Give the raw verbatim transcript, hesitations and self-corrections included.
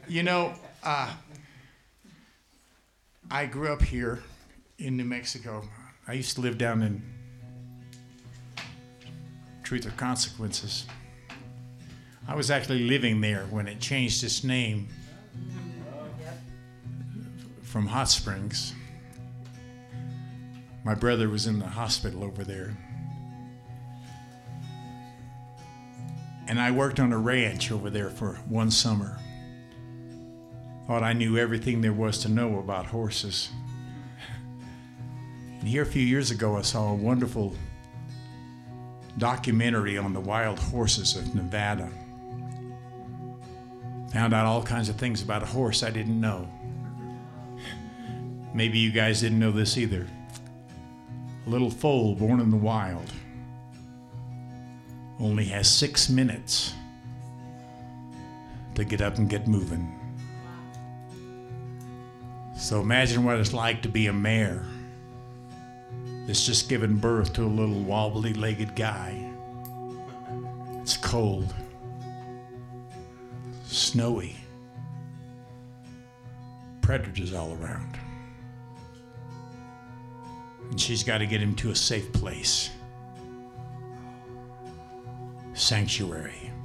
You know, uh, I grew up here in New Mexico. I used to live down in Truth or Consequences. I was actually living there when it changed its name from Hot Springs. My brother was in the hospital over there. And I worked on a ranch over there for one summer. Thought I knew everything there was to know about horses. And here a few years ago, I saw a wonderful documentary on the wild horses of Nevada. Found out all kinds of things about a horse I didn't know. Maybe you guys didn't know this either. A little foal born in the wild only has six minutes to get up and get moving. So imagine what it's like to be a mare that's just given birth to a little wobbly-legged guy. It's cold, snowy, predators all around. And she's got to get him to a safe place. Sanctuary.